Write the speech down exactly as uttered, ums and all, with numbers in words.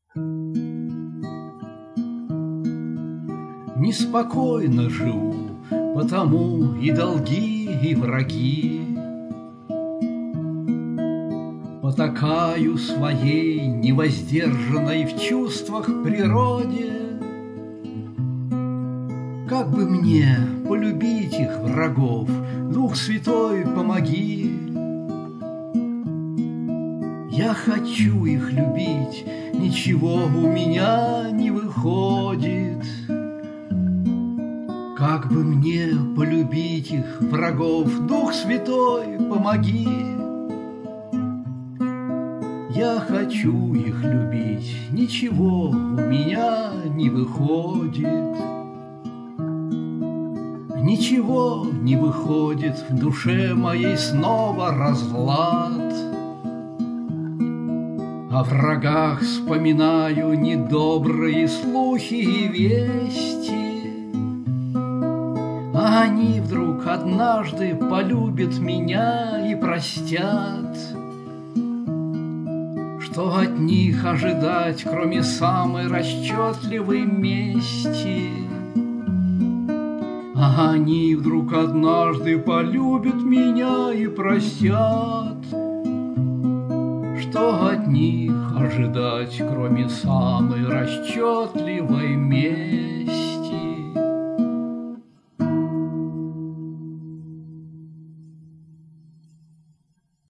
Неспокойно живу, потому и долги, и враги. Потакаю своей невоздержанной в чувствах природе. Как бы мне полюбить их, врагов, Дух Святой, помоги. Я хочу их любить, ничего у меня не выходит. Как бы мне полюбить их, врагов, Дух Святой, помоги. Я хочу их любить, ничего у меня не выходит. Ничего не выходит, в душе моей снова разлад. О врагах вспоминаю недобрые слухи и вести, а они вдруг однажды полюбят меня и простят. Что от них ожидать, кроме самой расчетливой мести? А они вдруг однажды полюбят меня и простят. Что от них ожидать, кроме самой расчетливой мести?